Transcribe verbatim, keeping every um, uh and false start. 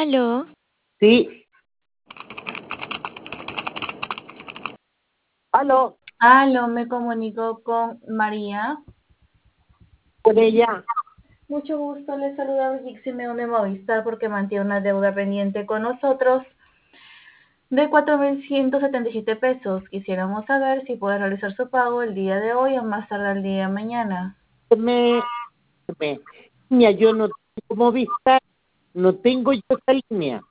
Aló, Sí, aló, Aló, me comunico con María. con ella. Mucho gusto, le saluda Brigitte Simeón de Movistar porque mantiene una deuda pendiente con nosotros de cuatro mil ciento setenta y siete pesos. Quisiéramos saber si puede realizar su pago el día de hoy o más tarde el día de mañana. Me, me, Niña, yo no tengo Movistar, no tengo yo esa línea.